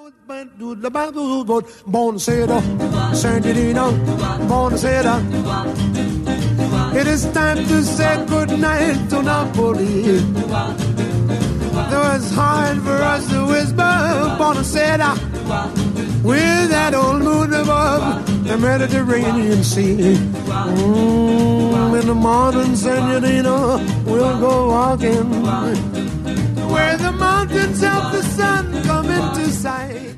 Buonasera, Sandino, buonasera. It is time to say goodnight to Napoli. Though it's hard for us to whisper, buonasera, with that old moon above the Mediterranean Sea. In the morning, Senorita, we'll go walking where the mountains of the sun come into sight.